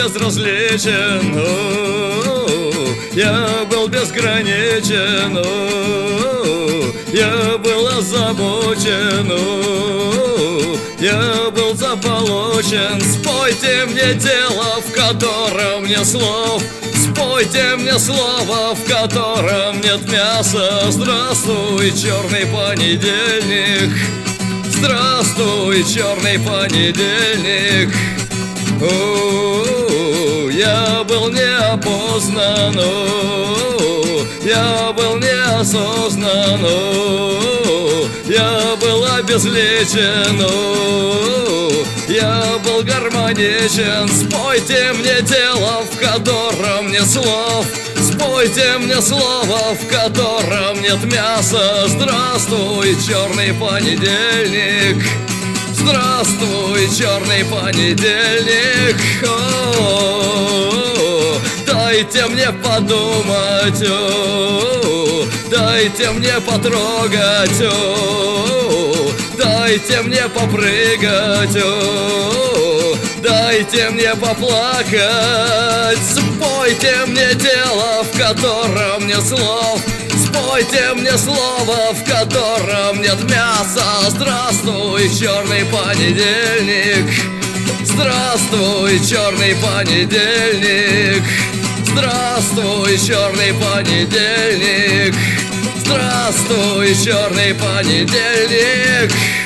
безразличен, я был безграничен, я был озабочен, я был заполучен. Спойте мне дело, в котором нет слов, спойте мне слово, в котором нет мяса. Здравствуй, черный понедельник, здравствуй, черный понедельник. Я был неопознан, я был неосознан, я был обезличен, я был гармоничен. Спойте мне дело, в котором нет слов, спойте мне слово, в котором нет мяса. Здравствуй, черный понедельник, здравствуй, черный понедельник. Дайте мне подумать, дайте мне потрогать, дайте мне попрыгать, дайте мне поплакать. Спойте мне дело, в котором нет слов, спойте мне слово, в котором нет мяса. Здравствуй, черный понедельник, здравствуй, черный понедельник, здравствуй, черный понедельник, здравствуй, черный понедельник.